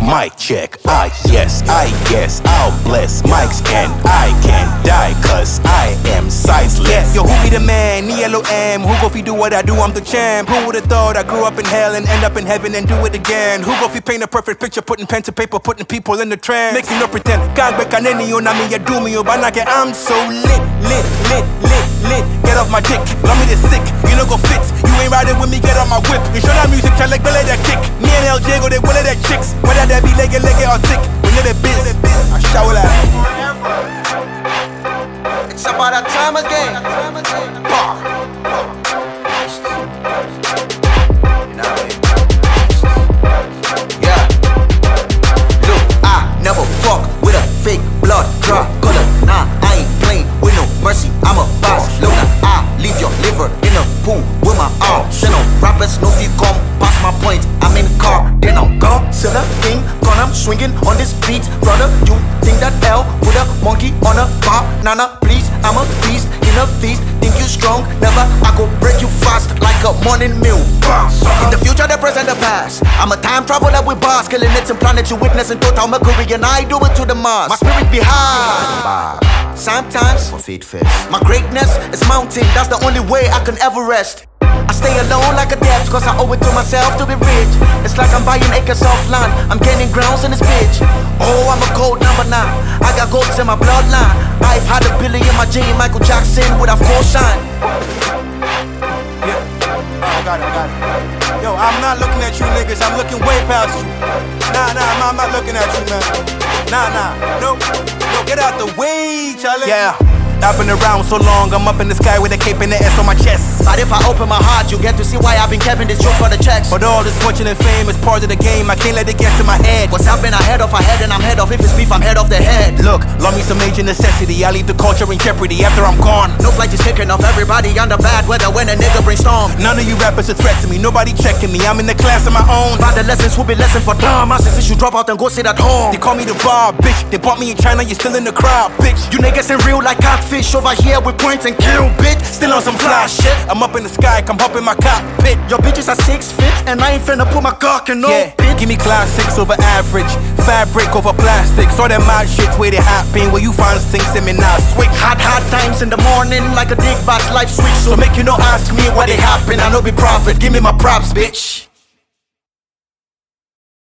Mic check, I guess, I'll bless mics and I can die cause I am sizeless. Yo, who be the man? ELOM. Who go fi do what I do? I'm the champ. Who would've thought I grew up in hell and end up in heaven and do it again? Who go fi paint a perfect picture, putting pen to paper, putting people in the trance? Make me no pretend. Can't break an any on me, you do me, but I'm so lit. Get off my dick, love me this sick. You know go fit. You ain't riding with me, get on my whip. You show that music, try like belly that kick. Me and LJ go they will that chicks. Whether they be leggy or thick. We live it biz. I shower that. It's about that time again. Yeah. Look, I never fuck with a fake blood drop color. Nah, I ain't playing with no mercy. I'm a boss. Look, I leave your liver in a pool with my arm. Send no rappers, no few come past my point. I'm in the car, then I'm gone. Silla King, gone, I'm swinging on this beat. Brother, you think that L with a monkey on a bar? Nana, please, I'm a beast in a feast. Think you strong? Never, I go break you fast like a morning meal. In the future, the present, the past. I'm a time traveler with bars, killing it and planets you witness in total Mercury, and I do it to the Mars. My spirit be high. Sometimes my feet fast. My greatness is mounting, that's the only way I can ever rest. I stay alone like a debt, cause I owe it to myself to be rich. It's like I'm buying acres of land, I'm gaining grounds in this bitch. Oh, I'm a gold number now, I got golds in my bloodline. I've had a billy in my J, Michael Jackson with a full shine. Yeah, I got it. Yo, I'm not looking at you niggas, I'm looking way past you. Nah, I'm not looking at you, man. No, get out the way, Charlie. Yeah. I've been around so long, I'm up in the sky with a cape and the S on my chest. But if I open my heart, you get to see why I've been Kevin this joke for the checks. But all this fortune and fame is part of the game, I can't let it get to my head. Cause I've been ahead of a head and I'm head of. If it's beef, I'm head of the head. Look, love me some major necessity, I leave the culture in jeopardy after I'm gone. No flight is taking off, everybody under bad weather when a nigga brainstorm. None of you rappers a threat to me, nobody checking me, I'm in the class of my own. But the lessons will be lesson for dumb asses. You drop out and go sit at home. They call me the bar, bitch. They bought me in China, you still in the crowd, bitch. You niggas ain't real like catfish over here with points and kill, bitch. Still on some fly shit. I'm up in the sky, come hop in my cockpit. Your bitches are 6 feet and I ain't finna put my cock in no bitch. Give me class 6 over average, fabric over plastic. So that mad shit's where they happen. Where you find things in me now switch. Hard times in the morning like a dick box life switch. So make you no ask me what they happen. I know be profit, give me my props, bitch.